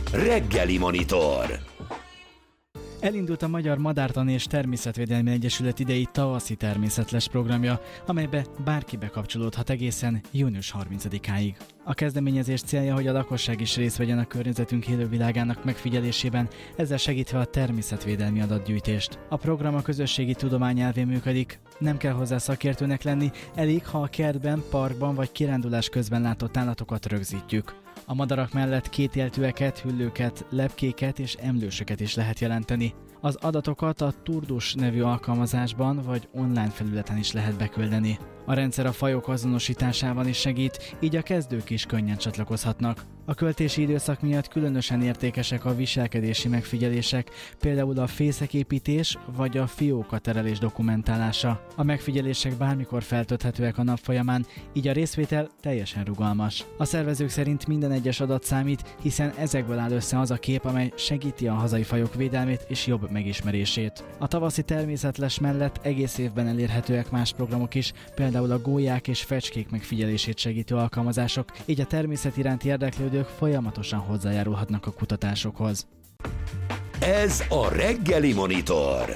Reggeli Monitor. Elindult a Magyar Madártani és Természetvédelmi Egyesület idei tavaszi természetes programja, amelybe bárki bekapcsolódhat egészen június 30-áig. A kezdeményezés célja, hogy a lakosság is részt vegyen a környezetünk élővilágának megfigyelésében, ezzel segítve a természetvédelmi adatgyűjtést. A program a közösségi tudomány elvén működik. Nem kell hozzá szakértőnek lenni, elég, ha a kertben, parkban vagy kirándulás közben látott állatokat rögzítjük. A madarak mellett kétéltűeket, hüllőket, lepkéket és emlősöket is lehet jelenteni. Az adatokat a Turdus nevű alkalmazásban vagy online felületen is lehet beküldeni. A rendszer a fajok azonosításában is segít, így a kezdők is könnyen csatlakozhatnak. A költési időszak miatt különösen értékesek a viselkedési megfigyelések, például a fészeképítés vagy a fiókaterelés dokumentálása. A megfigyelések bármikor feltölthetőek a nap folyamán, így a részvétel teljesen rugalmas. A szervezők szerint minden egyes adat számít, hiszen ezekből áll össze az a kép, amely segíti a hazai fajok védelmét és jobb megismerését. A tavaszi természetes mellett egész évben elérhetőek más programok is, például a gólyák és fecskék megfigyelését segítő alkalmazások, így a természet iránti érdeklődők folyamatosan hozzájárulhatnak a kutatásokhoz. Ez a Reggeli Monitor.